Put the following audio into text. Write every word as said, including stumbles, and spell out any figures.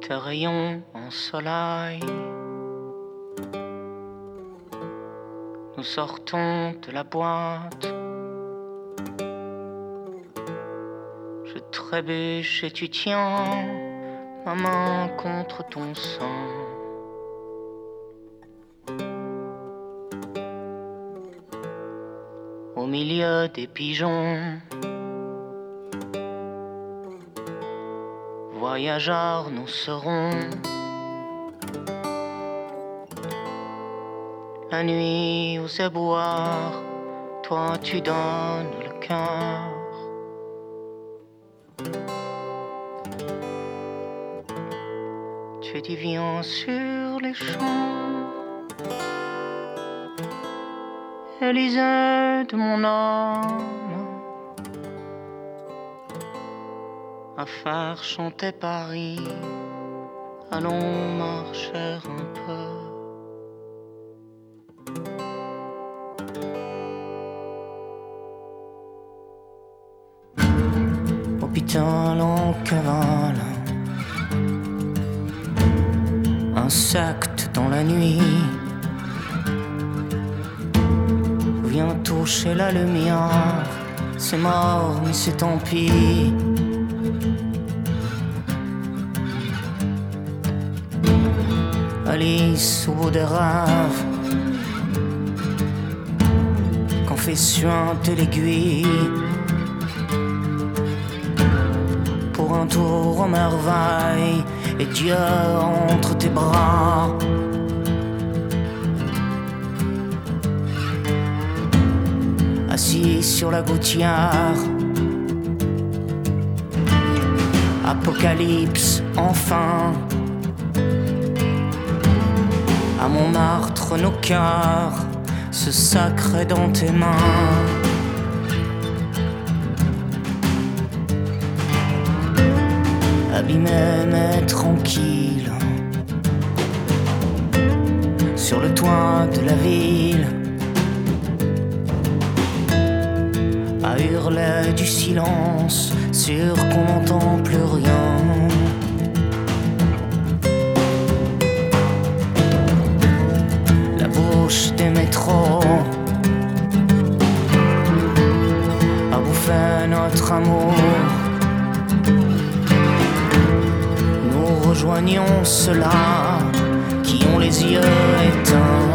tes rayons en soleil. Nous sortons de la boîte. Je trébuche et tu tiens ma main contre ton sein. Au milieu des pigeons, voyageurs nous serons. La nuit aux éboueurs, toi tu donnes le cœur. Tu dis viens sur les champs, Élysée de mon âme, à faire chanter Paris, allons marcher un peu. Hôpital en cavale, insecte dans la nuit, viens toucher la lumière, c'est mort mais c'est tant pis. Alice au bout des rêves, confession de l'aiguille, pour un tour aux merveilles, et Dieu entre tes bras. Assis sur la gouttière, apocalypse enfin. À Montmartre nos cœurs se sacrent dans tes mains. Abîmé mais tranquille, sur le toit de la ville, à hurler du silence, sûr qu'on n'entend plus rien. La bouche des métros a bouffé notre amour. Nous rejoignons ceux-là qui ont les yeux éteints.